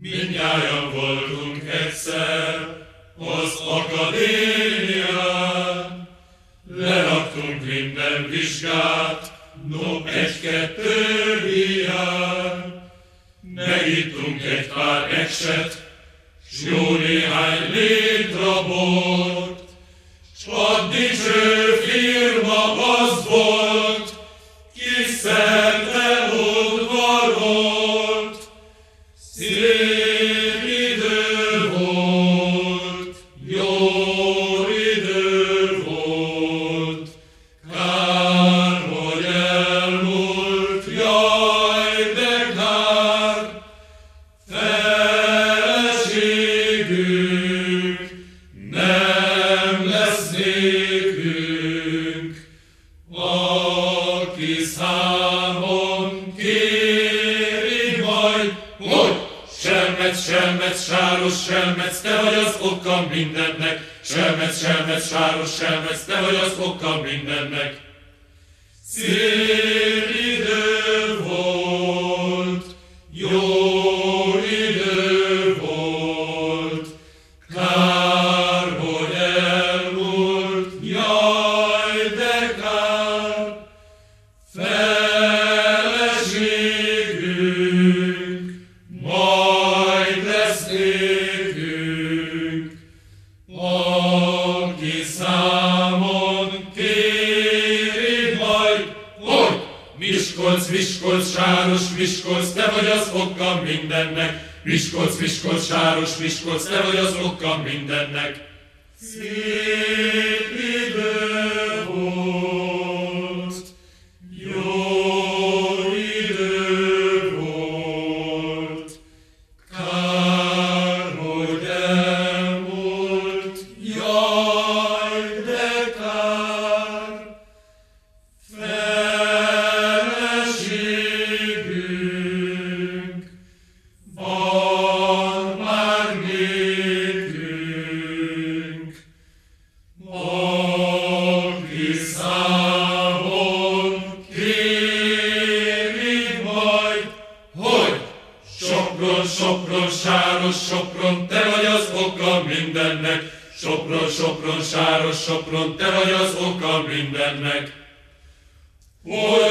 Mindnyájan voltunk egyszer az akadémián, leraktunk minden vizsgát, no egy-kettő hiány. Megittunk egy pár ekset, s jó néhány létra bort, s a dicső firma az volt, ki szerte udvarolt. Szép idő volt, jó idő volt, kár, hogy elmúlt, jaj, de kár. Feleségünk nem lesz nékünk, aki számon kéri majd, hogy Selmec, sáros selmec, te vagy az oka mindennek. Selmec, sáros selmec, te vagy az oka mindennek. Szép idő volt, jó idő volt, kár, hogy elmúlt, jaj, de kár. Feleségünk majd lesz nékünk, aki számon kéri majd, hogy Miskolc, sáros Miskolc, te vagy az oka mindennek. Miskolc, sáros Miskolc, te vagy az oka mindennek. Szép idő volt, jó idő volt, kár, hogy elmúlt, jaj, de kár. Feleségünk van már nékünk, aki számon kéri majd, hogy Sopron, sáros Sopron, te vagy az oka mindennek. Sopron, sáros Sopron, te vagy az oka mindennek. Hogy